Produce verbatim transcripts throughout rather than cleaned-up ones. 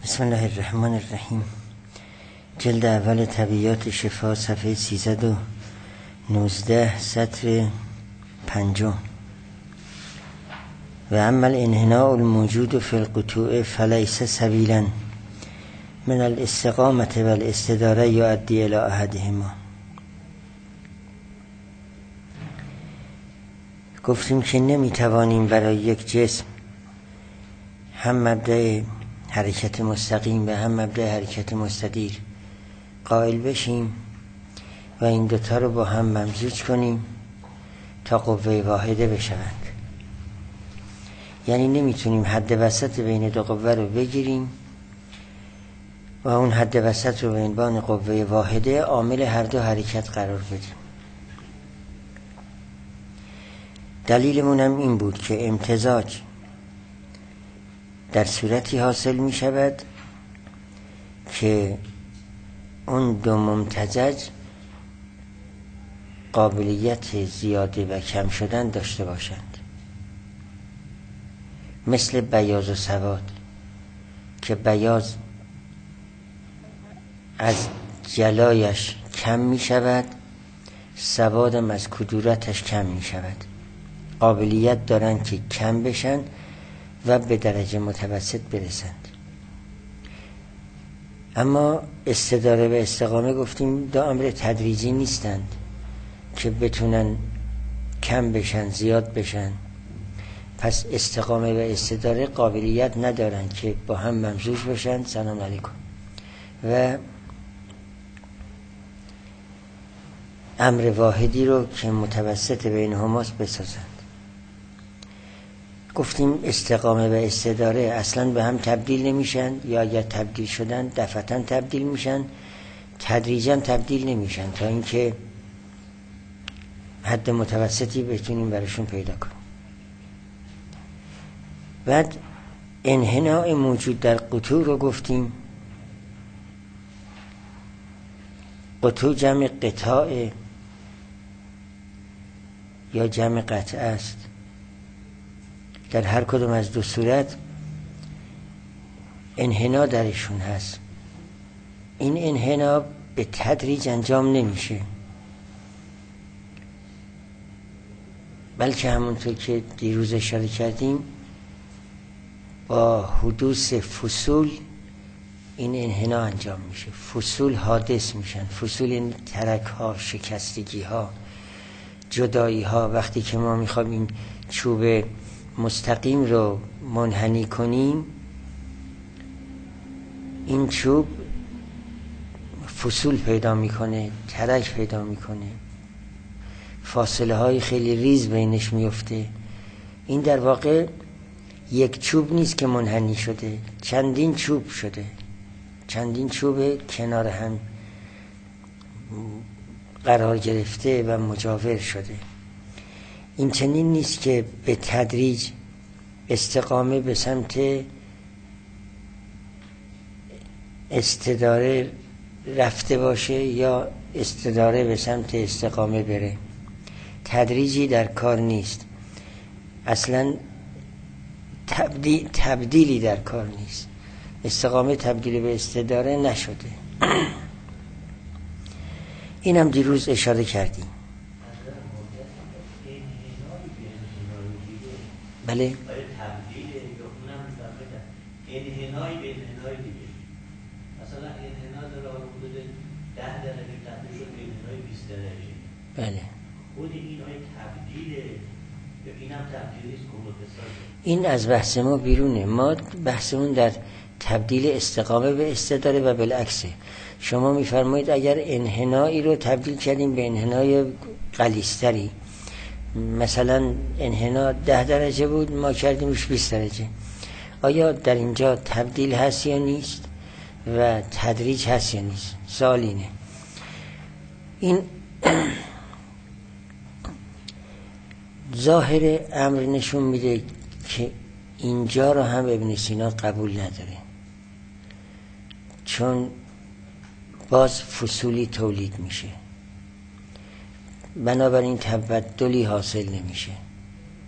بسم الله الرحمن الرحیم. جلد اول طبیعات شفا، صفحه سیصد و نوزده، سطر پنجم. و اما الانحناء الموجود فی القطوع فلیس سبیلا من الاستقامة و الاستداره یؤدی الی احدهما. گفتیم که نمیتوانیم برای یک جسم هم مبدأ حرکت مستقیم و هم مبدأ حرکت مستدیر قائل بشیم و این دوتا رو با هم ممزوج کنیم تا قوه واحده بشوند. یعنی نمیتونیم حد وسط بین دو قوه رو بگیریم و اون حد وسط رو به عنوان قوه واحده عامل هر دو حرکت قرار بدیم. دلیلمون هم این بود که امتزاج در صورتی حاصل می شود که اون دو ممتزج قابلیت زیاده و کم شدن داشته باشند، مثل بیاض و سواد که بیاض از جلایش کم می شود، سوادم از کدورتش کم می شود. قابلیت دارن که کم بشن و به درجه متوسط برسند. اما استداره و استقامه گفتیم دو امر تدریجی نیستند که بتونن کم بشن زیاد بشن. پس استقامه و استداره قابلیت ندارن که با هم ممزوج بشن. سلام علیکم. و امر واحدی رو که متوسط بین هماست بسازند. گفتیم استقامه و استداره اصلا به هم تبدیل نمیشن، یا اگر تبدیل شدن دفعتاً تبدیل میشن، تدریجاً تبدیل نمیشن تا اینکه حد متوسطی بتونیم براشون پیدا کنیم. بعد انحناء موجود در قطوع رو گفتیم. قطوع جمع قطاع یا جمع قطعه است. در هر کدوم از دو صورت انحناء درشون هست. این انحناء به تدریج انجام نمیشه، بلکه همونطور که دیروز اشاره کردیم با حدوث فصول این انحناء انجام میشه. فصول حادث میشن. فصول این ترک ها، شکستگی ها، جدایی ها. وقتی که ما میخوایم این چوب مستقیم رو منحنی کنیم، این چوب فصول پیدا میکنه، ترک پیدا میکنه، فاصله های خیلی ریز بینش میفته. این در واقع یک چوب نیست که منحنی شده، چندین چوب شده، چندین چوب کنار هم قرار گرفته و مجاور شده. این چنین نیست که به تدریج استقامه به سمت استداره رفته باشه یا استداره به سمت استقامه بره. تدریجی در کار نیست، اصلا تبدیل تبدیلی در کار نیست. استقامه تبدیل به استداره نشده. اینم دیروز اشاره کردیم. بله. آیا تبدیل یا اونم انحنای به انحنای دیگه؟ مثلا انحنا داره حدود ده درجه تبدیل شد به انحنای بیست درجه. بله. خود این آیا تبدیله یا اینم تبدیل نیست کمک بسازه؟ این از بحث ما بیرونه. ما بحثمون در تبدیل استقامه به استداره و بالعکسه. شما میفرمایید اگر انحنایی رو تبدیل کردیم به انحنای غلیظتری، مثلا انحنا ده درجه بود، ما کردیمش بیست درجه، آیا در اینجا تبدیل هست یا نیست و تدریج هست یا نیست؟ سوال اینه. این ظاهر امر نشون میده که اینجا رو هم ابن سینا قبول نداره، چون باز فصولی تولید میشه، بنابراین تبدلی حاصل نمیشه.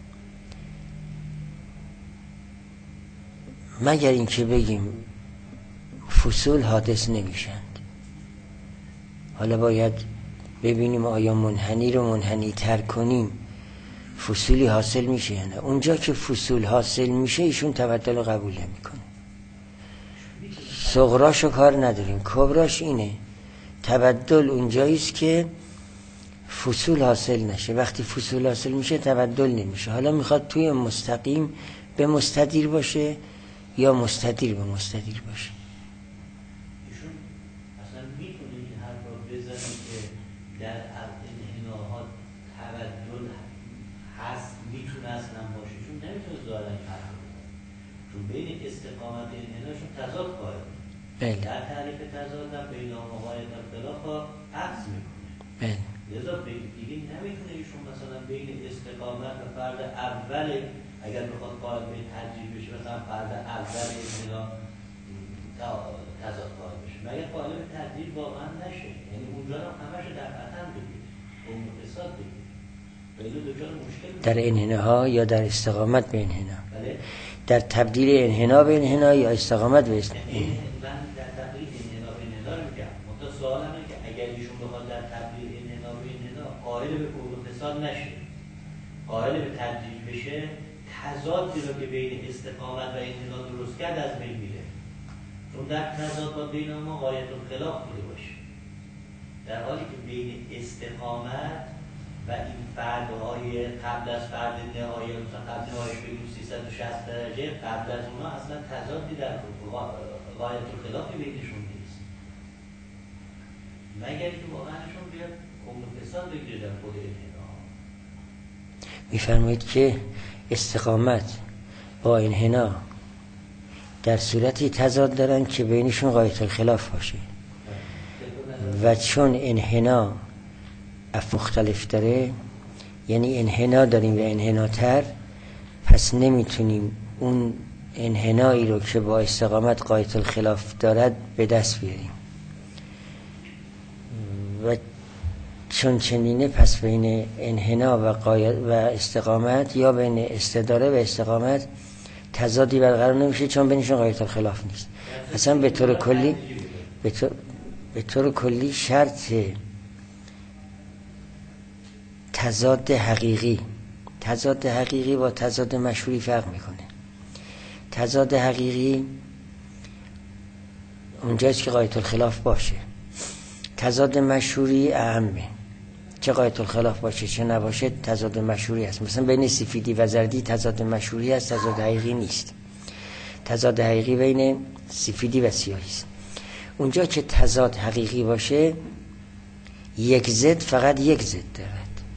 مگر اینکه بگیم فصول حادث نمیشند. حالا باید ببینیم آیا منحنی رو منحنی تر کنیم فصولی حاصل میشه یا نه. اونجا که فصول حاصل میشه ایشون تبدل رو قبول نمیکنه. صغراشو کار نداریم، کبراش اینه. تبدل اونجاییست که فصول حاصل نشه. وقتی فصول حاصل میشه تبدل نمیشه. حالا میخواد توی مستقیم به مستدیر باشه یا مستدیر به مستدیر باشه. ایشون اصلا میتونه این حرف رو بزنه که در انحناها تبدل هست، میتونه اصلا باشه، چون نمیتونه ظاهرا این حرف رو بزنه، چون بین استقامت انحناشون تضاد قائل. بله. در تعریف تضاد هم بین آقایت اختلاف ها عکس میکنه. بله. لذا دیگه نمیتونه ایشون مثلا بین استقامت و فرد اول، اگر بخواد قائل به ترجیح بشه مثلا فرد اول انحنا تضاد قائل بشه، مگر قائل به ترجیح واقعا نشه، یعنی اونجا هم همش در قطن بگیره، اون اقتصاد بگیره، ولی دوچار مشکل در انحناها یا در استقامت به انحنا؟ بله؟ در تبدیل انحنا به انحنا یا استقامت به استقامت؟ من در تبدیل انحنا به انحنا رو میگم. منتها سوال همه که اگر ایشون بخواد در تبدیل انحنا به انحنا قائل به کل اقتصاد نشه، قائل به ترجیح بشه، تضادی رو که بین استقامت و انحنا درست کرد از بین میره، چون در تضاد با بین ما غایت الخلاف بوده باشه، در حالی که بین استقامت و این فردهای قبل از فرد نهایی، مثلا قبل نهایش بگیم سیصد و شصت درجه، قبل از اونا اصلا تضادی در غایت الخلافی بینشون نیست، مگر که واقعاًشون بیاد کمون فساد بگیره در خود انحنا. میفرمایید که استقامت با انحنا در صورتی تضاد دارن که بینشون غایت الخلاف باشه و چون انحنا اف مختلف داره، یعنی انحنا داریم و انحناتر، پس نمیتونیم اون انحنایی رو که با استقامت غایت الخلاف دارد به دست بیاریم و چون چنینه پس بین انحنا و غایت و استقامت یا بین استداره و استقامت تضادی برقرار نمیشه، چون بینشون غایت الخلاف نیست. اصلا به طور کلی به طور, به طور کلی شرط تضاد حقیقی تضاد حقیقی با تضاد مشهوری فرق میکنه. تضاد حقیقی اونجاست که غایت الخلاف باشه، تضاد مشهوری اهمه، چه غایت الخلاف باشه چه نباشه تضاد مشهوری است. مثلا بین سفیدی و زردی تضاد مشهوری است، تضاد حقیقی نیست. تضاد حقیقی بین سفیدی و سیاهی است. اونجا که تضاد حقیقی باشه یک ضد فقط یک ضد دارد،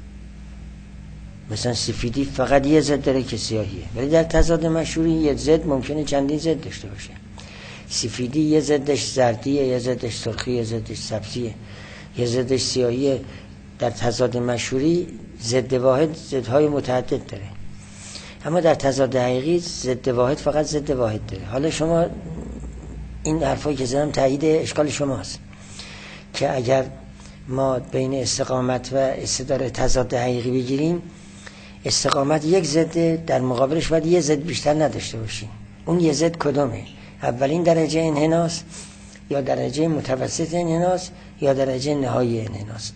مثلا سفیدی فقط یه ضد داره که سیاهیه، ولی در تضاد مشهوری یک ضد ممکنه چندین ضد داشته باشه. سفیدی یه ضدش زردیه، یه ضدش سرخیه، یه ضدش سبزیه، یه ضدش سیاهیه. در تضاد مشهوری ضد واحد ضدهای متعدد داره، اما در تضاد حقیقی ضد واحد فقط ضد واحد داره. حالا شما این حرفایی که زدم تایید اشکال شماست که اگر ما بین استقامت و استداره تضاد حقیقی بگیریم، استقامت یک ضد، در مقابلش باید یه ضد بیشتر نداشته باشیم. اون یه ضد کدومه؟ اولین درجه انحناست یا درجه متوسط انحناست یا درجه نهایی انحناست؟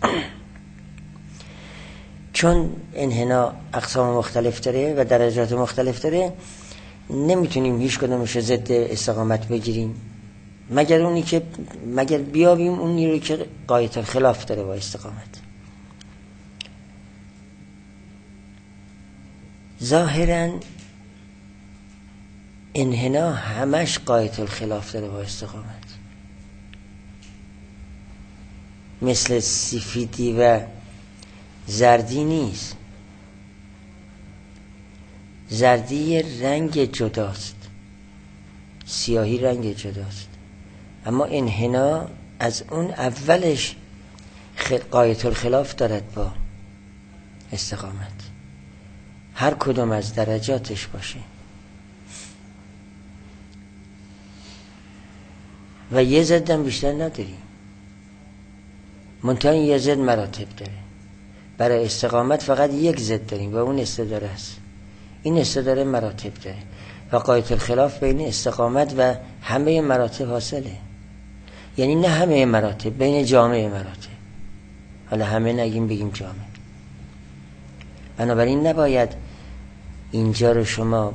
چون انحنا اقسام مختلف داره و درجات مختلف داره، نمیتونیم هیچ کدومش ضد استقامت بگیریم مگر اونی که مگر بیابیم اونی رو که غایت الخلاف داره با استقامت. ظاهراً انحنا همش غایت الخلاف داره با استقامت، مثل سفیدی و زردی نیست. زردی رنگ جداست، سیاهی رنگ جداست، اما انحنا از اون اولش غایت الخلاف دارد با استقامت، هر کدوم از درجاتش باشه. و یه ضدم بیشتر نداریم، منتها یه ضد مراتب داره. برای استقامت فقط یک ضد داریم و اون استداره است. این استداره مراتب داره و غایت الخلاف بین استقامت و همه مراتب حاصله. یعنی نه همه مراتب، بین جامعه مراتب. حالا همه نگیم بگیم جامعه. بنابراین نباید اینجا رو شما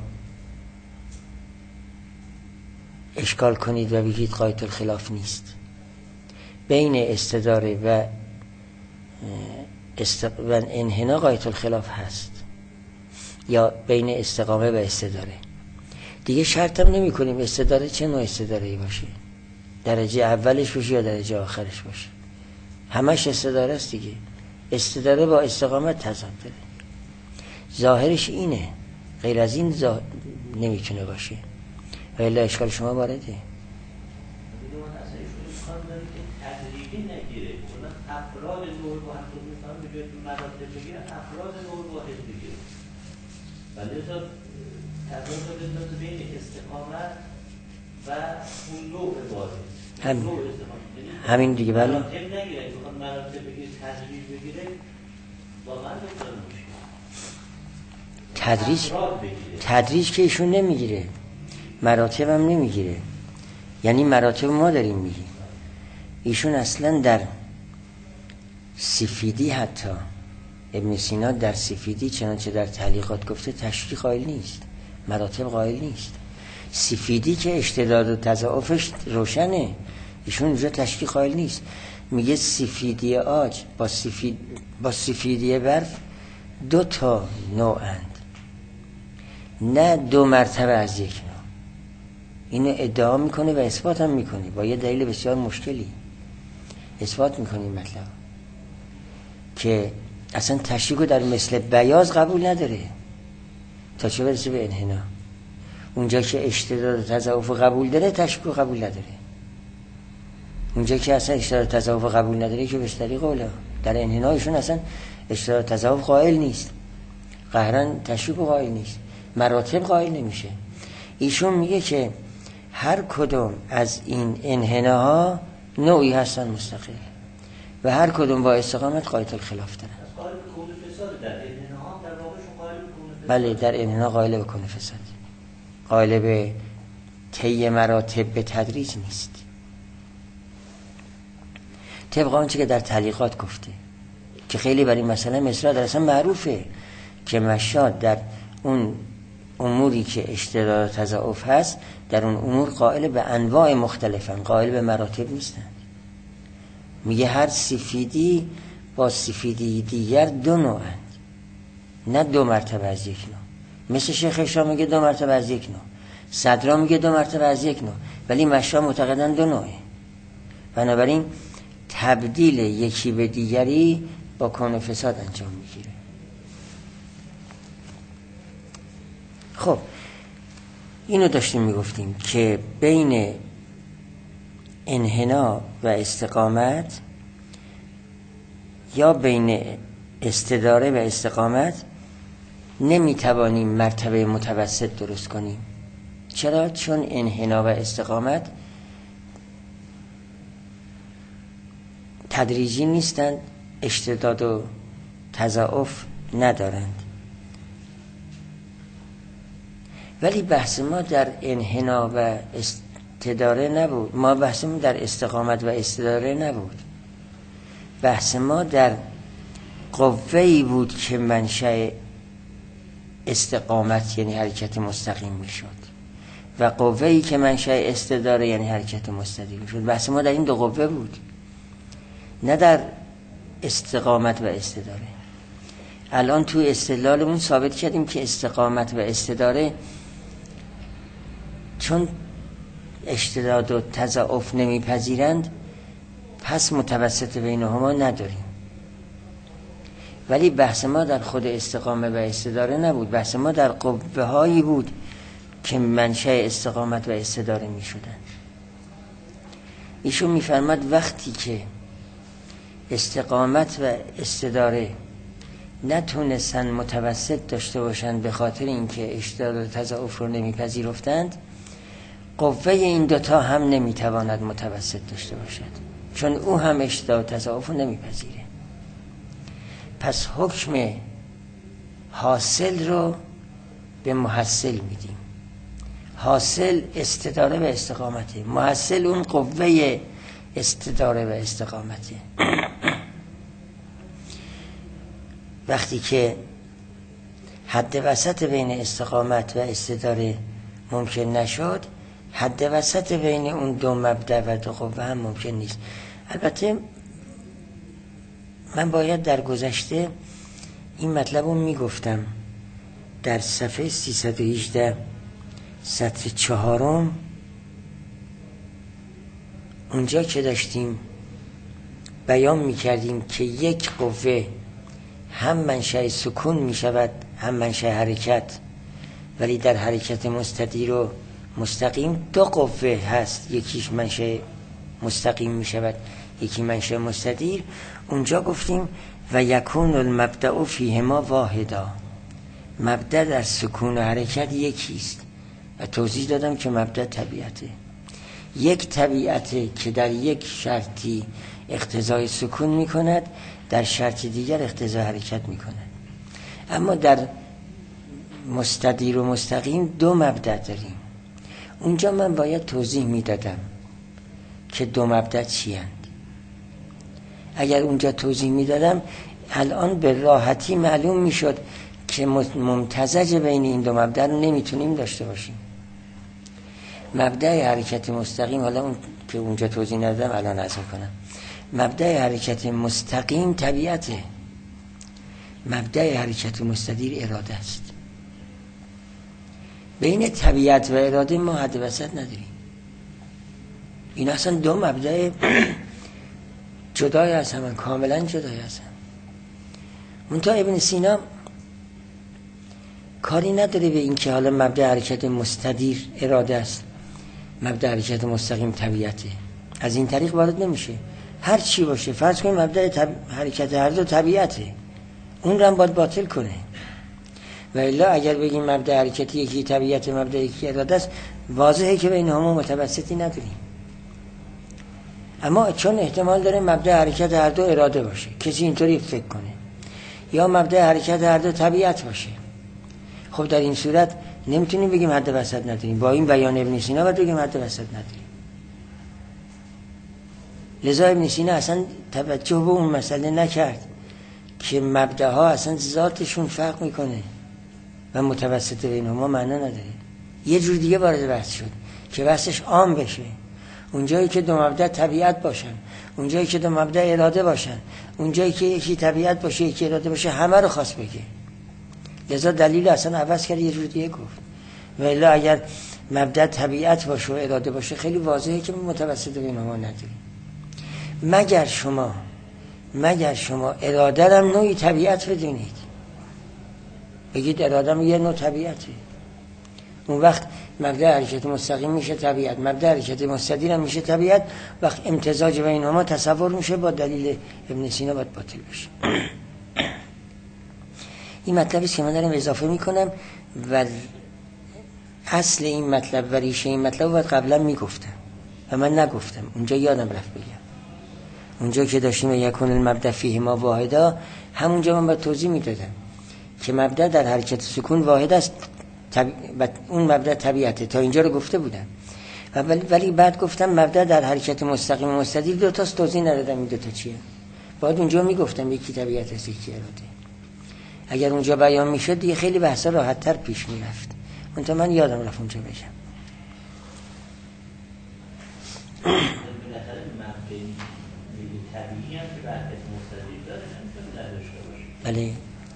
اشکال کنید و بگید قایت الخلاف نیست. بین استداره و است... و انحنا قایت الخلاف هست، یا بین استقامه و استداره. دیگه شرط هم نمی کنیم استداره چه نوع استداره‌ای باشه، درجه اولش باشه یا درجه آخرش باشه، همش استداره است دیگه. استداره با استقامت تضاد داره، ظاهرش اینه، غیر از این زا... نمیتونه باشه. و الا اشکال شما وارده. افراد نور واحد مثلا به جای مراتب بگیرن افراد نور واحد بگیرن، ولی تا تضاد بندازه بین استقامت و اون نوع واحد. همین همین دیگه. بله مراتب نگیره، بخواد مراتب بگیره تدریج بگیره واقعا دکتر نمیشه. تدریج تدریج که ایشون نمیگیره، مراتب هم نمیگیره. یعنی مراتب ما داریم میگیم، ایشون اصلا در سفیدی، حتی ابن سینا در سفیدی چنانچه در تعلیقات گفته تشریح قائل نیست، مراتب قائل نیست. سفیدی که اشتداد و تضاعفش روشنه، ایشون اونجا تشریح قائل نیست. میگه سفیدی آج با سفید با سفیدی برف دو تا نوعند، نه دو مرتبه از یک نوع. اینو ادعا میکنه و اثبات هم میکنه با یه دلیل بسیار مشکلی. اثبات میکنه این مطلب که اصلا تشریح در مثل بیاض قبول نداره تا چه برسه به انحنا. اونجا که اشتداد و تضاعف قبول داره تشریح قبول نداره. اونجا که اصلا اشتداد و تضاعف قبول نداره که بستری قوله. در انحنایشون اصلا اشتداد و تضاعف قائل نیست، قهرن تشریح قائل نیست، مراتب قائل نمیشه. ایشون میگه که هر کدوم از این انحناها نوعی هستن مستقل و هر کدوم با استقامت قایت الخلاف دارن. بله در انحنا قائل به کون فساد، قائل به طی مراتب به تدریج نیست، طبق آنچه که در تعلیقات گفته که خیلی برای مسئله مصرع در اصلا معروفه که مشاد در اون اموری که اشتداد و تضاعف هست در اون امور قائل به انواع مختلفن، قائل به مراتب نیستن. میگه هر سفیدی با سفیدی دیگر دو نوعند، نه دو مرتبه از یک نوع. مثل شیخ هشام میگه دو مرتبه از یک نوع، صدرا میگه دو مرتبه از یک نوع، ولی مشا معتقدن دو نوعه. بنابراین تبدیل یکی به دیگری با کون فساد انجام میگیره. خب اینو داشتیم میگفتیم که بین انحنا و استقامت یا بین استداره و استقامت نمیتوانیم مرتبه متوسط درست کنیم. چرا؟ چون انحنا و استقامت تدریجی نیستند، اشتداد و تضاعف ندارند. ولی بحث ما در انحنا و استداره نبود، ما بحثمون در استقامت و استداره نبود. بحث ما در قوه‌ای بود که منشأ استقامت یعنی حرکت مستقیم میشد و قوه‌ای که منشأ استداره یعنی حرکت مستقیم میشد. بحث ما در این دو قوه بود، نه در استقامت و استداره. الان تو استدلالمون ثابت کردیم که استقامت و استداره چون اشتداد و تضاعف نمیپذیرند پس متوسط بینهما نداریم. ولی بحث ما در خود استقامه و استداره نبود، بحث ما در قوه هایی بود که منشأ استقامت و استداره می شدن. ایشون می فرماد وقتی که استقامت و استداره نتونستن متوسط داشته باشند به خاطر اینکه اشتداد و تضاعف رو نمیپذیرفتند، قوه این دوتا هم نمیتواند متوسط داشته باشد چون او هم اشتداد و تضاعف رو نمیپذیره. پس حکم حاصل رو به محصل میدیم. حاصل استداره و استقامته، محصل اون قوه استداره و استقامته. وقتی که حد وسط بین استقامت و استداره ممکن نشد، حد وسط بین اون دو مبدأ و دو قوه هم ممکن نیست. البته من باید در گذشته این مطلب رو میگفتم. در صفحه سیصد و هجده سطر چهارم، اونجا که داشتیم بیان میکردیم که یک قوه هم منشأ سکون میشود هم منشأ حرکت، ولی در حرکت مستدیر و مستقیم دو قوه هست، یکیش منشأ مستقیم میشود یکی منشأ مستدیر. اونجا گفتیم و یکون المبدأ فیهما واحدا، مبدأ در سکون و حرکت یکیست و توضیح دادم که مبدأ طبیعته، یک طبیعته که در یک شرطی اقتضای سکون میکند، در شرط دیگر اقتضای حرکت میکند. اما در مستدیر و مستقیم دو مبدأ داریم. اونجا من باید توضیح میدادم که دو مبدأ چی هستند. اگر اونجا توضیح میدادم الان به راحتی معلوم میشد که ممتزج بین این دو مبدأ رو نمیتونیم داشته باشیم. مبدأ حرکت مستقیم، حالا اون که اونجا توضیح ندادم الان عرض کنم، مبدأ حرکت مستقیم طبیعته، مبدأ حرکت مستدیر اراده است. بین طبیعت و اراده ما حد وسط نداریم. این اصلا دو مبدأ جدای از هم، کاملا جدای از هم. منتها ابن سینا کاری نداره به این که حالا مبدأ حرکت مستدیر اراده است، مبدأ حرکت مستقیم طبیعته، از این طریق وارد نمیشه. هر چی باشه، فرض کنیم مبدأ طب... حرکت هر دو طبیعته، اون رو هم باید باطل کنه. و الا اگر بگیم مبدأ حرکتی یکی طبیعت مبدأ یکی اراده است، واضحه که بین هما متوسطی نداریم. اما چون احتمال داره مبدأ حرکت هر دو اراده باشه، کسی اینطوری فکر کنه، یا مبدأ حرکت هر دو طبیعت باشه، خب در این صورت نمیتونیم بگیم حد وسط نداریم. با این بیان ابن سینا باید بگیم حد وسط نداریم. لذا ابن سینا اصلا توجه به اون مسئله نکرد که مبدأها اصلا ذاتشون فرق میکنه و متوسط بین ما معنا نداره. یه جور دیگه وارد بحث شد که بحثش عام بشه، اونجایی که دو مبدأ طبیعت باشن، اونجایی که دو مبدأ اراده باشن، اونجایی که یکی طبیعت باشه یکی اراده باشه، همه رو خواست بگه. لذا دلیل اصلا عوض کرد، یه جور دیگه گفت. و الا اگر مبدأ طبیعت باشه و اراده باشه، خیلی واضحه که متوسط بین ما نداریم. مگر شما مگر شما اراده رو نوعی طبیعت بدونید، بگید اراده یه نوع طبیعته، اون وقت مبدأ حرکت مستقیم میشه طبیعت، مبدأ حرکت مستدیر هم میشه طبیعت. وقت امتزاج بین هما تصور میشه، با دلیل ابن سینا باید باطل بشه. این مطلبی است که من دارم اضافه میکنم و اصل این مطلب و ریشه این مطلب باید قبلا میگفتم و من نگفتم. اونجا یادم رفت بگم، اونجا که داشتیم یکون المبدأ فیهما واحدا، همونجا من باید توضیح میدادم که مبدأ در حرکت سکون واحد است طب... اون مبدأ طبیعته. تا اینجا رو گفته بودم و ولی بعد گفتم مبدأ در حرکت مستقیم و مستدیر دو تاست، توضیح ندادم این دو تا چیه. بعد اونجا میگفتم یکی طبیعت است یکی اراده. اگر اونجا بیان میشد دیگه خیلی بحثا راحت‌تر پیش میرفت. منتها من یادم رفت اونجا بگم. بله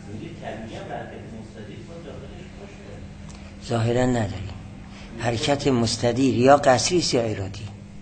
ظاهرا نداریم. حرکت مستدیر یا قصری است یا ارادی.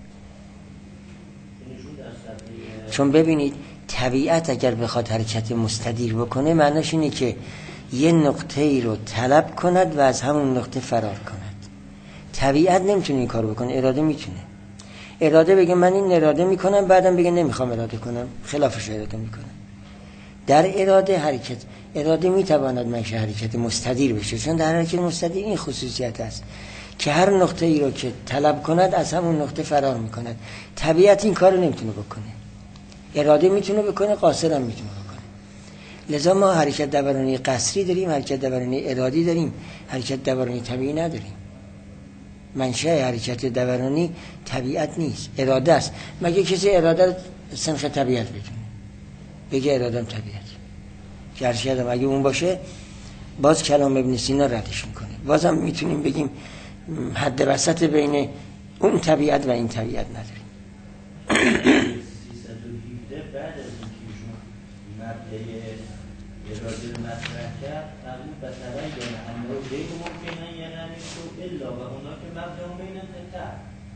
چون ببینید طبیعت اگر بخواد حرکت مستدیر بکنه، معناش اینه که یه نقطه ای رو طلب کند و از همون نقطه فرار کند. طبیعت نمیتونه این کارو بکنه، اراده میتونه. اراده بگه من این اراده میکنم، بعدم بگه نمیخوام اراده کنم، خلافش اراده میکنه. در اراده حرکت اراده میتواند منشأ حرکت مستدیر بشه، چون در حرکت مستدیر این خصوصیت است که هر نقطه ای رو که طلب کند از همون نقطه فرار میکند. طبیعت این کارو نمیتونه بکنه، اراده میتونه بکنه، قاصر هم میتونه بکنه. لذا ما حرکت دورانی قصری داریم، حرکت دورانی ارادی داریم، حرکت دورانی طبیعی نداریم. منشأ حرکت دورانی طبیعت نیست، اراده است. مگه کسی اراده رو سنخ طبیعت بدونه؟ بگه ارادم طبیعت که ارشدم اگه اون باشه باز کلام ابن سینا ردش میکنه. بازم میتونیم بگیم حد وسط بین اون طبیعت و این طبیعت نداریم. سیصد و هفده بعد از اینکه ایشون مبدأ اراده رو مطرح کرد قبول بسره یعنی همه رو غیر ممکنن یعنی نمیشو الا و اونا که مبدأ هم بینن تر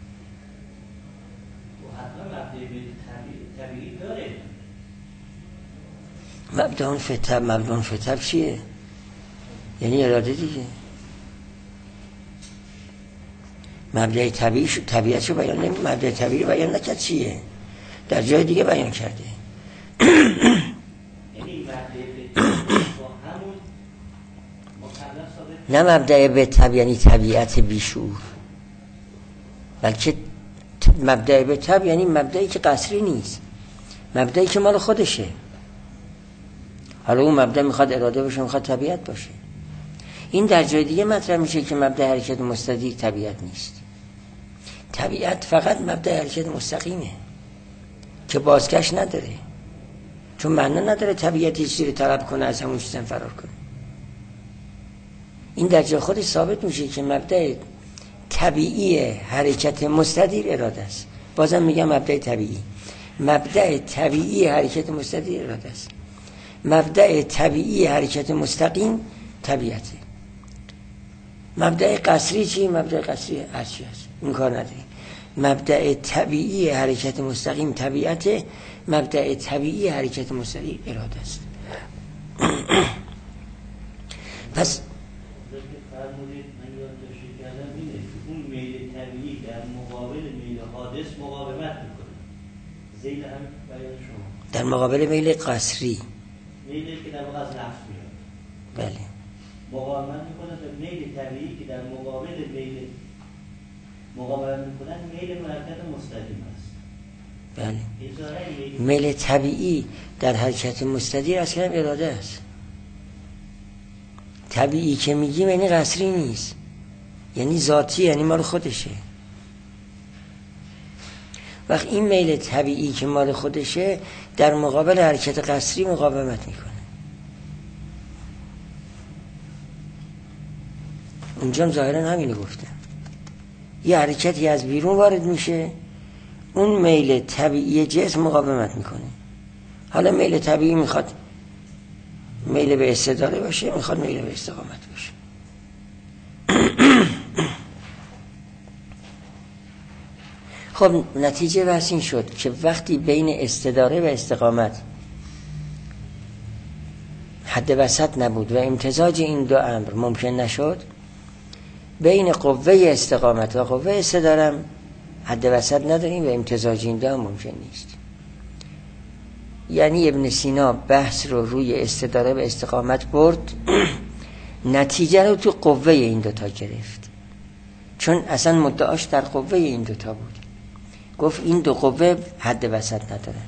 و حتما مبدأ طبیعی داره. مبدأ فتب مبدأ فتب چیه؟ یعنی اراده دیگه. مبدأ طبیعی شو طبیعتشو بیان نمی مبدأ طبیعی رو بیان نکرد چیه؟ در جای دیگه بیان کرده. نه مبدأ به طب یعنی طبیعت بیشور، بلکه مبدأ به طب یعنی مبدأی که قصری نیست، مبدأی که مال خودشه. حالا اون مبدأ میخواد اراده باشه، میخواد طبیعت باشه. این در جای دیگه مطرح میشه که مبدأ حرکت مستدیر طبیعت نیست. طبیعت فقط مبدأ حرکت مستقیمه که بازگشت نداره، چون معنا نداره طبیعت یه چیزی رو طلب کنه از همون چیزم فرار کنه. این در جای خودش ثابت میشه که مبدأ طبیعی حرکت مستدیر اراده است. بازم میگم مبدأ طبیعی. مبدأ طبیعی حرکت مستدیر اراده است. مبدأ طبیعی حرکت مستقیم طبیعته. مبدأ قصری چی؟ مبدأ قصری هرچی هست، این کار نداریم. مبدأ طبیعی حرکت مستقیم طبیعته. مبدأ طبیعی حرکت مستدیر اراده است. پس فرمودید من یاد داشته کردم اینه که اون میل طبیعی در مقابل میل حادث مقاومت میکنه. زیل هم بیان شما در مقابل میل قصری، میلی که در واقع از نفس میاد، بله، مقاومت میکنه به میل طبیعی که در مقابل میل مقاومت میکنن میل حرکت مستقیم است. بله. میل طبیعی در حرکت مستدیر اصلا اراده است. طبیعی که میگیم یعنی قصری نیست، یعنی ذاتی، یعنی مال خودشه. وقت این میل طبیعی که مال خودشه در مقابل حرکت قصری مقاومت میکنه. اونجا ظاهرا همینو گفتم، یه حرکتی از بیرون وارد میشه، اون میل طبیعی جسم مقاومت میکنه. حالا میل طبیعی میخواد میل به استداره باشه، میخواد میل به استقامت باشه. خب نتیجه بحث این شد که وقتی بین استداره و استقامت حد وسط نبود و امتزاج این دو امر ممکن نشد، بین قوه استقامت و قوه استدارم حد وسط نداریم و امتزاج این دو هم ممکن نیست. یعنی ابن سینا بحث رو روی استداره و استقامت برد، نتیجه رو تو قوه این دوتا گرفت، چون اصلا مدعاش در قوه این دوتا بود. گفت این دو قوه حد وسط ندارن.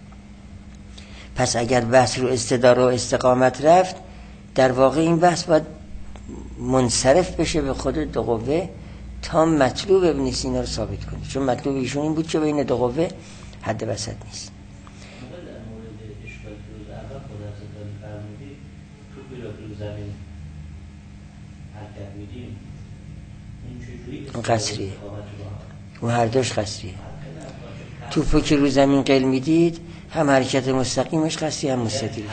پس اگر بحث رو استداره و استقامت رفت، در واقع این بحث باید منصرف بشه به خود دو قوه تا مطلوب ابن سینا رو ثابت کنه، چون مطلوب ایشون این بود که بین دو قوه حد وسط نیست. اون قصریه، اون هر دوش قصریه. توپو که رو زمین قل میدید هم حرکت مستقیمش قصری هم مستدیرش.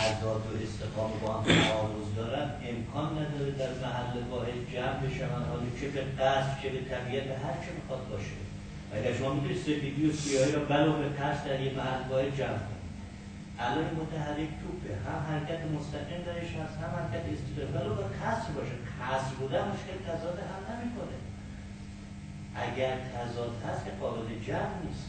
امکان نداره در محل واحد جمع بشن، حالا چه به قصد چه به طبیعت به هر چه میخواد باشه. اگر شما میتونید سفیدی و سیاهی رو بلو به قصد در یه محل واحد جمع کنید، الان متحرک توپه، هم حرکت مستقیم درش هست هم حرکت استداره، بلو به قصد باشه. قصد بوده مشکل تضاد هم نمیکنه. اگر تضاد هست که قابل جمع نیست.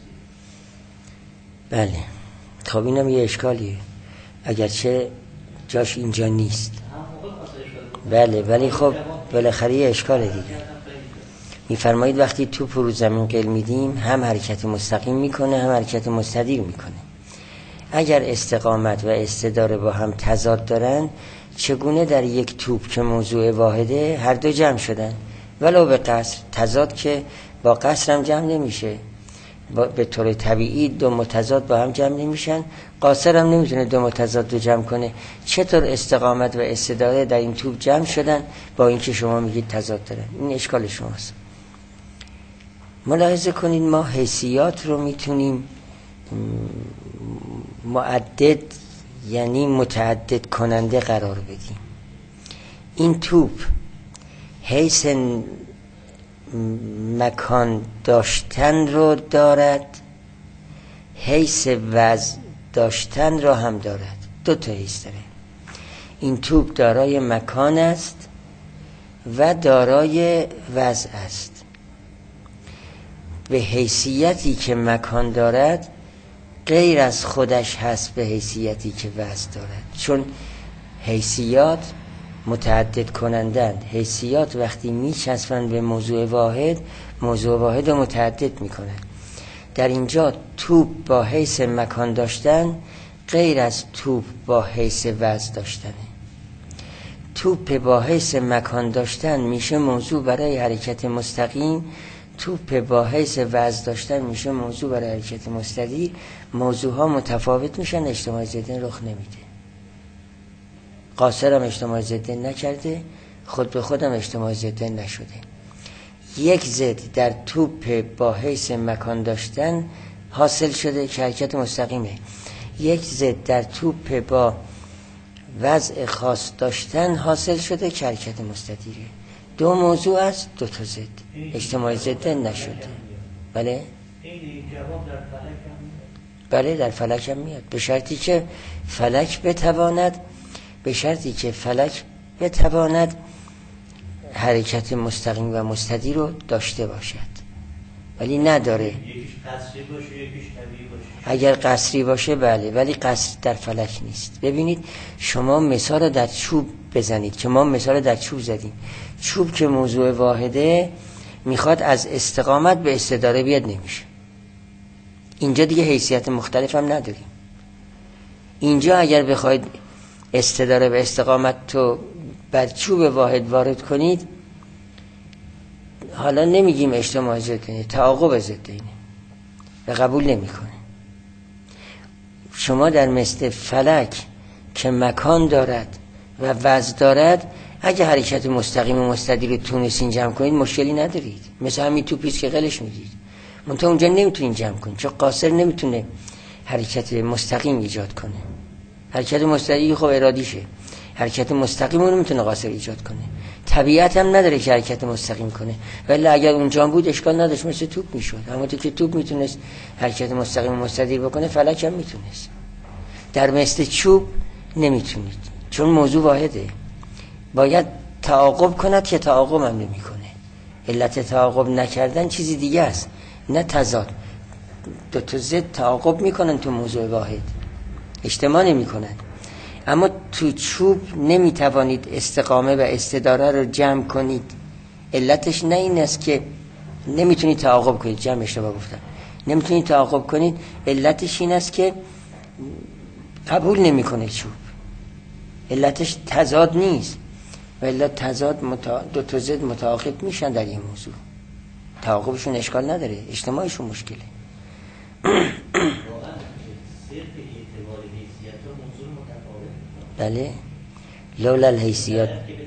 بله. خب اینم یه اشکالیه، اگرچه جاش اینجا نیست. بله، ولی خب بالاخره یه اشکاله دیگه. میفرمایید وقتی توپ رو زمین قل میدیم هم حرکت مستقیم میکنه هم حرکت مستدیر میکنه. اگر استقامت و استداره با هم تضاد دارن، چگونه در یک توپ که موضوع واحده هر دو جمع شدن؟ ولو به قصر. تضاد که با قصر هم جمع نمیشه، به طور طبیعی دو متضاد با هم جمع نمیشن، قاصر هم نمیتونه دو متضاد رو جمع کنه. چطور استقامت و استداره در این توپ جمع شدن با اینکه شما میگید تضاد دارن؟ این اشکال شماست. ملاحظه کنید ما حیثیات رو میتونیم معدد یعنی متعدد کننده قرار بدیم. این توپ حیث مکان داشتن رو دارد، حیث وضع داشتن رو هم دارد. دو تا حیث داره. این توپ دارای مکان است و دارای وضع است. به حیثیتی که مکان دارد غیر از خودش هست به حیثیتی که وضع دارد، چون حیثیات متعدد کنندند. حیثیات وقتی میچسبند به موضوع واحد، موضوع واحد رو متعدد میکنند. در اینجا توپ با حیث مکان داشتن غیر از توپ با حیث وضع داشتنه. توپ با حیث مکان داشتن میشه موضوع برای حرکت مستقیم، توپ با حیث وضع داشتن میشه موضوع برای حرکت مستدیر. موضوع ها متفاوت میشن، اجتماع ضدین رخ نمیده. قاصر هم اجتماع ضدین نکرده، خود به خودم اجتماع ضدین نشده. یک ضد در توپ با حیث مکان داشتن حاصل شده که حرکت مستقیمه، یک ضد در توپ با وضع خاص داشتن حاصل شده که حرکت مستدیره. دو موضوع است، دو تا ضد، اجتماع ضدین نشده. بله بله در فلک هم میاد، به شرطی که فلک بتواند به شرطی که فلک بتواند حرکت مستقیم و مستدیر رو داشته باشد، ولی نداره. یکیش قصری باشه یکیش طبیعی باشه. اگر قصری باشه بله، ولی قصر در فلک نیست. ببینید شما مثال در چوب بزنید که ما مثال در چوب زدیم. چوب که موضوع واحده میخواد از استقامت به استداره بیاد، نمیشه. اینجا دیگه حیثیت مختلف هم نداریم. اینجا اگر بخواید استداره و استقامت تو بر چوب واحد وارد کنید، حالا نمیگیم اجتماع ضدینه، تعاقب ضدینه و قبول نمیکنه. شما در مثل فلک که مکان دارد و وضع دارد، اگه حرکت مستقیم و مستدیر رو تونستین جمع کنید مشکلی ندارید. مثل همین توپیست که قلش میدید، منتها اونجا نمیتونین جمع کنید، چون قاصر نمیتونه حرکت مستقیم ایجاد کنه. حرکت مستدیر خب ارادیشه، حرکت مستقیم رو نمیتونه قاصر ایجاد کنه. طبیعت هم نداره که حرکت مستقیم کنه، ولی اگر اونجا بود اشکال نداشت، مثل توپ میشد. اما تو که توپ میتونست حرکت مستقیم و مستدیر بکنه، فلک هم میتونست. در مثل چوب نمیتونید، چون موضوع واحده. باید تعاقب کند که تعاقب هم نمیکنه. علت تعاقب نکردن چیزی دیگه است، نه تضاد. دو تا ضد تعاقب میکنن تو موضوع واحد، اجتماع نمیکنن. اما تو چوب نمیتوانید استقامه و استداره رو جمع کنید. علتش نه این است که نمیتونید تعاقب کنید، جمع اشتباه گفتم، نمیتونید تعاقب کنید. علتش این است که قبول نمیکنه چوب. علتش تضاد نیست، ولی تضاد متا... دو تا ضد متعاقب میشن در این موضوع. تعاقبشون اشکال نداره، اجتماعشون مشکله. بله لولا الحیثیات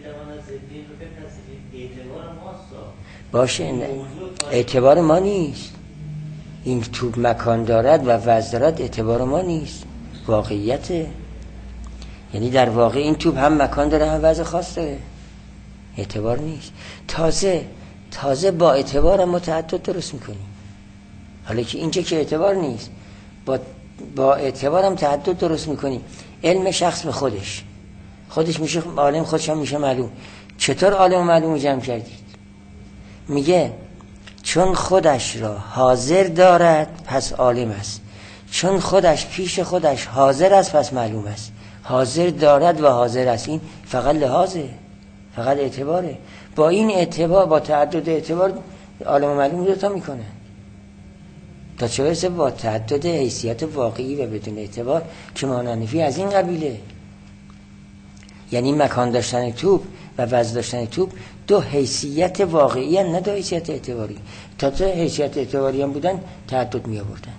باشه، نه. اعتبار ما نیست. این توپ مکان دارد و وضع دارد، اعتبار ما نیست، واقعیته. یعنی در واقع این توپ هم مکان داره هم وضع خاص داره، اعتبار نیست. تازه تازه با اعتبار هم متعدد درست میکنیم. حالا که اینجا که اعتبار نیست، با با اعتبار هم تعدد درست میکنیم. علم شخص به خودش خودش میشه عالم، خودش هم میشه معلوم. چطور عالم و معلوم جمع کردید؟ میگه چون خودش را حاضر دارد پس عالم است، چون خودش پیش خودش حاضر است پس معلوم است. حاضر دارد و حاضر است، این فقط لحاظه، فقط اعتباره. با این اعتبار، با تعدد اعتبار، عالم و معلوم دوتا میکنه. تا چه برسه با تعدد حیثیت واقعی و بدون اعتبار که مانعنفی از این قبیله. یعنی مکان داشتن توپ و وزن داشتن توپ دو حیثیت واقعی هستند، نه دو حیثیت اعتباری. تا تو حیثیت اعتباری هم بودن تعدد می آوردن.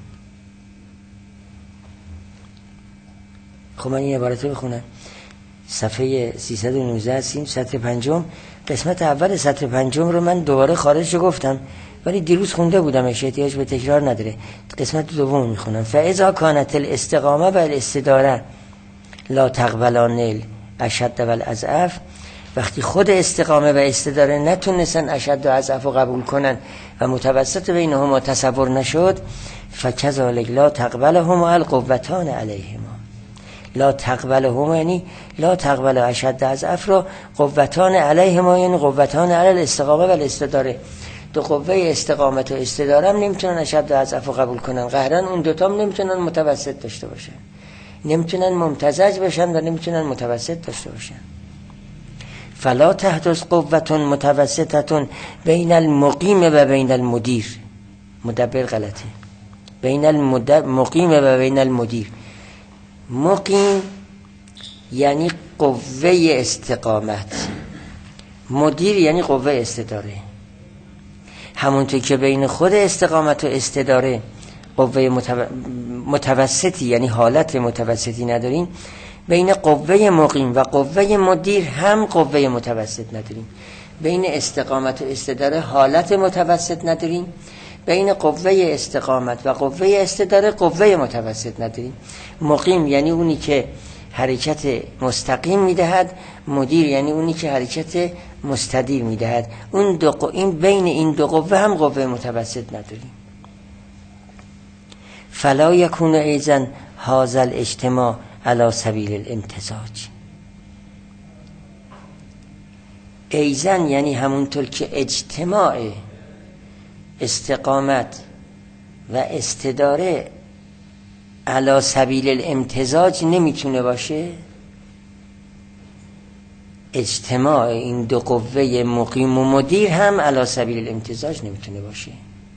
خب من این عبارت رو بخونم. صفحه سیصد و نوزده هستیم، سطر پنجم. قسمت اول سطر پنجم رو من دوباره خارج گفتم ولی دیروز خونده بودم، احتیاج به تکرار نداره. قسمت دوم میخونم. فاذا کانت الاستقامه و الاستداره لا تقبلان الاشد و الاضعف، وقتی خود استقامه و استداره نتونستن اشد و اضعف رو قبول کنن و متوسط بینهما تصور نشد، فکذالک لا تقبلهما القوتان علیهما. لا تقبلهما یعنی لا تقبل اشد و اضعف رو قوتان علیهما یعنی قوتان علی الاستقامه و الاستداره. دو قوه استقامت و استداره هم نمیتونن اشد و اضعف رو قبول کنن، قهرن اون دوتا هم نمیتونن متوسط داشته باشن، نمیتونن ممتزج بشن و نمیتونن متوسط داشته باشن. فلا تحدث قوة متوسطة بین المقیم و بین المدیر. مدبر غلطه. بین المقیم و بین المدیر. مقیم یعنی قوه استقامت، مدیر یعنی قوه استداره. همونطور که بین خود استقامت و استداره قوه متوسطی یعنی حالت متوسطی نداریم، بین قوه مقیم و قوه مدیر هم قوه متوسط نداریم. بین استقامت و استداره حالت متوسط نداریم، بین قوه استقامت و قوه استداره قوه متوسط نداریم. مقیم یعنی اونی که حرکت مستقیم میدهد، مدیر یعنی اونی که حرکت مستدیر میدهد. اون دو قو... این بین این دو قوه هم قوه متوسط نداریم. فلا یکون ایزن هذا الاجتماع علی سبیل الامتزاج. ایزن یعنی همونطور که اجتماع استقامت و استداره علی سبیل الامتزاج نمیتونه باشه، اجتماع این دو قوه مقیم و مدیر هم علی سبیل الامتزاج نمیتونه باشه.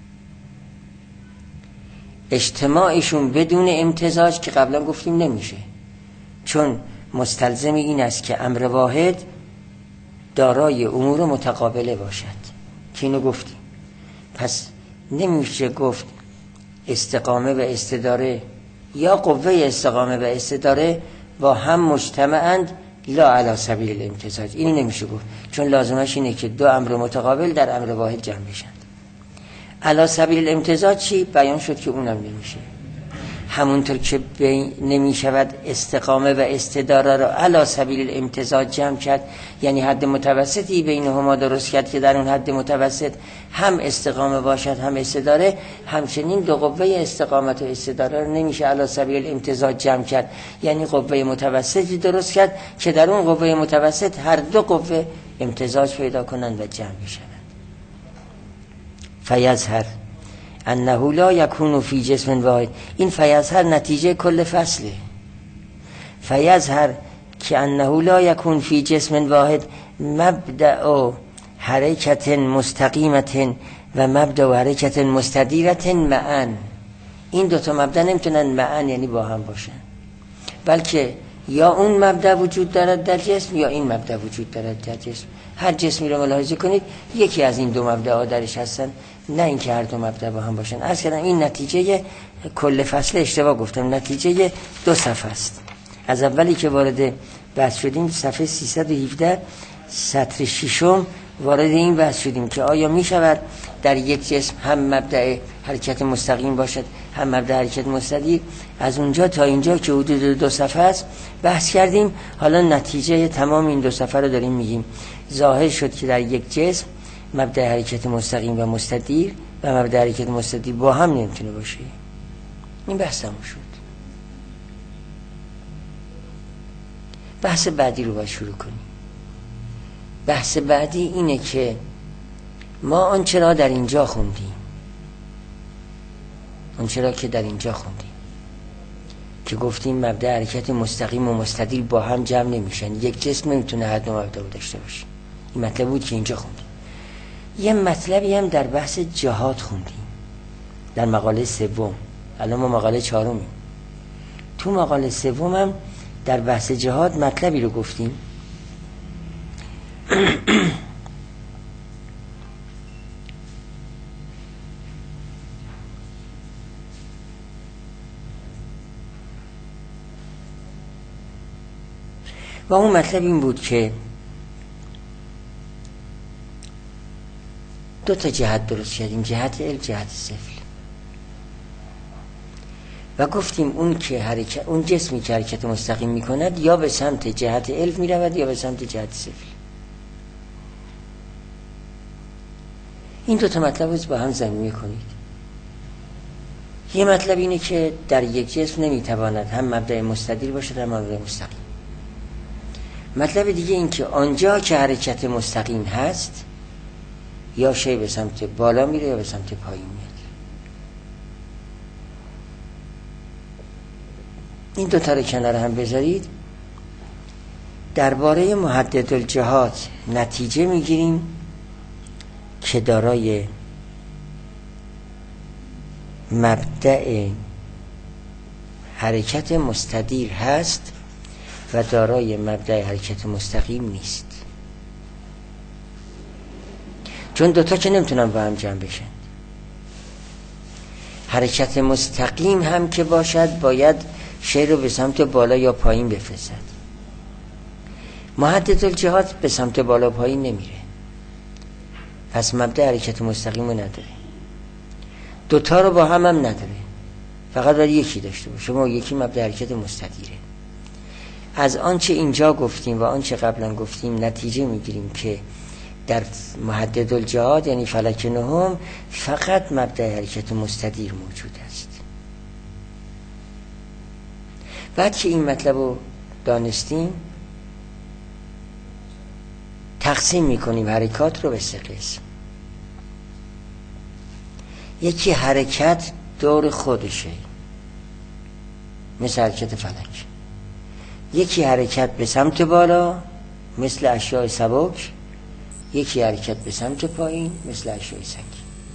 اجتماعشون بدون امتزاج که قبلا گفتیم نمیشه، چون مستلزم این است که امر واحد دارای امور متقابله باشد که اینو گفتیم. پس نمیشه گفت استقامه و استداره یا قوه استقامه و استداره با هم مجتمعند لا علی سبیل الامتزاج. این نمیشه گفت، چون لازمش اینه که دو امر متقابل در امر واحد جمع بشن. علی سبیل الامتزاج چی؟ بیان شد که اونم نمیشه. همونطور که نمیشود استقامه و استداره را علی سبیل الامتزاج جمع کرد، یعنی حد متوسطی بینهما درست کرد که در اون حد متوسط هم استقامه باشد هم استداره، همچنین دو قوه استقامت و استداره را نمیشه علی سبیل الامتزاج جمع کرد، یعنی قوه متوسطی درست کرد که در اون قوه متوسط هر دو قوه امتزاج پیدا کنند و جمع بشوند. فیظهر انه لا یکون فی جسم واحد. این فیظهر نتیجه کل فصله. فیظهر که انه لا یکون فی جسم واحد مبدأ حرکت مستقیمت و مبدأ حرکت مستدیرت معا. این دوتا مبدأ نمیتونن معا یعنی با هم باشن، بلکه یا اون مبدأ وجود دارد در جسم یا این مبدأ وجود دارد در جسم. هر جسمی رو ملاحظه کنید یکی از این دو مبدأ درش هستن، نه اینکه هر دو مبدأ با هم باشن. عرض کردم این نتیجه کل فصل، اشتباه گفتم، نتیجه دو صفحه است. از اولی که وارد بحث شدیم صفحه سیصد و هفده سطر ششم وارد این بحث شدیم که آیا می شود در یک جسم هم مبدأ حرکت مستقیم باشد هم مبدأ حرکت مستدیر. از اونجا تا اینجا که حدود دو صفحه است بحث کردیم. حالا نتیجه تمام این دو صفحه رو داریم میگیم. ظاهر شد که در یک جسم مبدأ حرکت مستقیم و مستدیر و مبدأ حرکت مستدیر با هم نمیتونه باشه. این بحث تموم شد. بحث بعدی رو باید شروع کنیم. بحث بعدی اینه که ما آنچه را در اینجا خوندیم، آنچه را که در اینجا خوندیم که گفتیم مبدأ حرکت مستقیم و مستدیر با هم جمع نمیشن، یک جسم نمیتونه هر دو مبدأ داشته باشه. این مطلب بود که اینجا خوندیم. یه مطلبی هم در بحث جهاد خوندیم در مقاله سوم. الان ما مقاله چهارمیم. تو مقاله سوم هم در بحث جهاد مطلبی رو گفتیم و اون مطلب این بود که دو تا جهت درست کردیم، جهت علم، جهت سفل، و گفتیم اون که حرکت، اون جسمی که حرکت مستقیم میکند یا به سمت جهت علم میرود یا به سمت جهت سفل. این دو تا مطلب رو با هم ضمیمه کنید. یه مطلب اینه که در یک جسم نمیتواند هم مبدأ مستدیر باشد هم مبدأ مستقیم. مطلب دیگه این که آنجا که حرکت مستقیم هست یا شی به سمت بالا میره یا به سمت پایین میاد. این دو تا رو کنار هم بذارید. درباره محدد الجهات نتیجه میگیریم که دارای مبدأ حرکت مستدیر هست و دارای مبدأ حرکت مستقیم نیست، چون دوتا که نمیتونن با هم جمع بشن. حرکت مستقیم هم که باشد باید شی رو به سمت بالا یا پایین بفرستد. محدد الجهات به سمت بالا پایین نمیره، پس مبدأ حرکت مستقیم رو نداره. دوتا رو با هم هم نداره، فقط باید یکی داشته باشه. شما یکی مبدأ حرکت مستدیره. از آنچه اینجا گفتیم و آنچه قبلا گفتیم نتیجه میگیریم که در محدد الجهات یعنی فلک نهم فقط مبدأ حرکت مستدیر موجود است. بعد که این مطلب رو دانستیم تقسیم میکنیم حرکات رو به سه قسم. یکی حرکت دور خودشه مثل حرکت فلک، یکی حرکت به سمت بالا مثل اشیاء سبک، یکی حرکت به سمت پایین مثل اشیاء سنگین.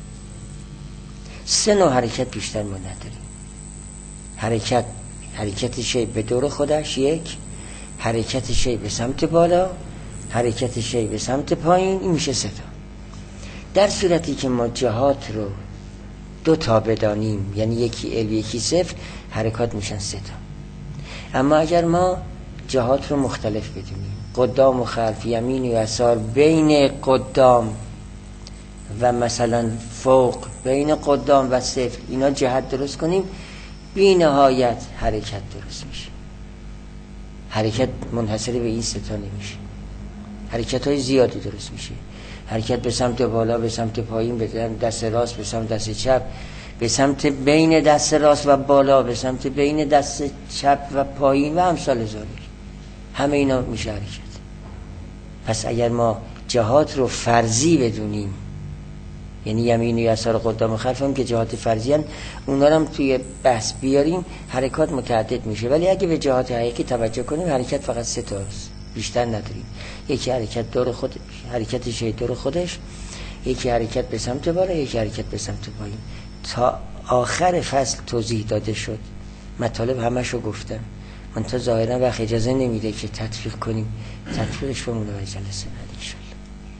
سه نوع حرکت بیشتر ما نداریم. حرکت حرکت شی به دور خودش یک، حرکت شی به سمت بالا، حرکت شی به سمت پایین. این میشه سه تا. در صورتی که ما جهات رو دو تا بدانیم یعنی یکی علم یکی صفر، حرکات میشن سه تا. اما اگر ما جهات رو مختلف بدونیم، قدام و خلف، یمین و یسار، بین قدام و مثلا فوق، بین قدام و صفر، اینا جهت درست کنیم، بی نهایت حرکت درست میشه. حرکت منحصر به این سه تا نمیشه، حرکت های زیادی درست میشه. حرکت به سمت بالا، به سمت پایین، به دست راست، به سمت دست چپ، به سمت بین دست راست و بالا، به سمت بین دست چپ و پایین و امثال ذالک. همه اینا میشه حرکت. پس اگر ما جهات رو فرضی بدونیم، یعنی یمین و یسار، قدام و خلف هم که جهات فرضی هن، اونا هم توی بحث بیاریم، حرکات متعدد میشه. ولی اگه به جهات حقیقی توجه کنیم حرکت فقط سه تاست، بیشتر نداریم. یکی حرکت دور خود، حرکت شی دور خودش، یکی حرکت به سمت بالا، یکی حرکت به سمت پایین. تا آخر فصل توضیح داده شد، مطالب همشو گفتم. من تا ظاهرا وقت اجازه نمیده که تطبیق کنیم، تطبیقش بمونه و جلسه بعد.